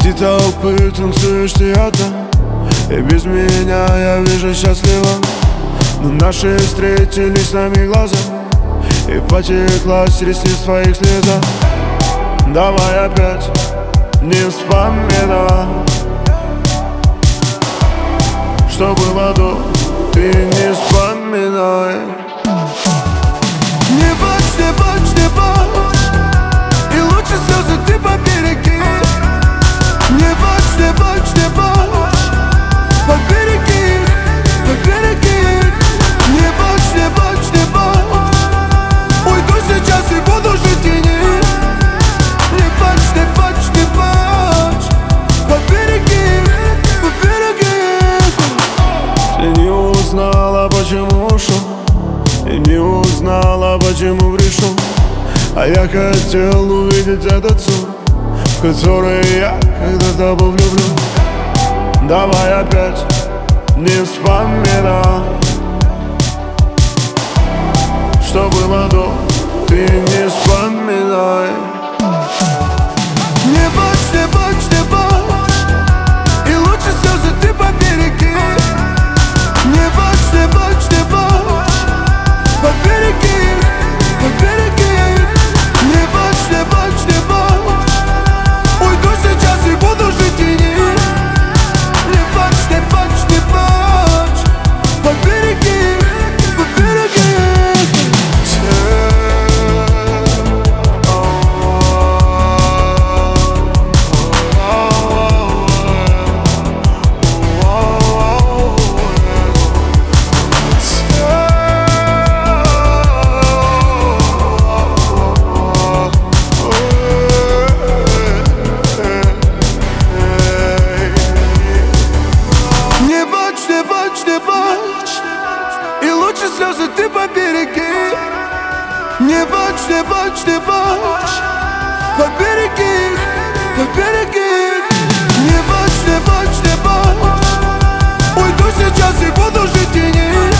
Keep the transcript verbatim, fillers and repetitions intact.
Среди толпы танцуешь ты одна, и без меня я вижу счастливо. Но наши встретились с нами глаза, и потекла с ресниц твоих слеза. Давай опять не вспоминай, что было до, ты не вспоминай. Не плачь, не плачь, не плачь, и лучше слезы ты побереги. Не плачь, не плачь, не плачь, побереги, побереги. Не плачь, не плачь, не плачь, уйду сейчас и буду жить в тени. Не плачь, не плачь, не плачь, побереги, побереги. Ты не узнала, почему ушел, и не узнала, почему пришел. А я хотел увидеть этот сон, в который я когда-то был влюблен. Давай опять не вспоминай, что было до, ты не вспоминай. Не плачь, не плачь, не плачь, и лучше слезы ты побереги. Не плачь, не плачь, не плачь, побереги, побереги. Не плачь, не плачь, не плачь, уйду сейчас и буду жить в тени. Не плачь, не плачь, не плачь, побереги, побереги. Не плачь, не плачь, и лучше слезы ты побереги. Не плачь, не плачь, не плачь, побереги, побереги. Не плачь, не плачь, не плачь, уйду сейчас и буду жить в тени.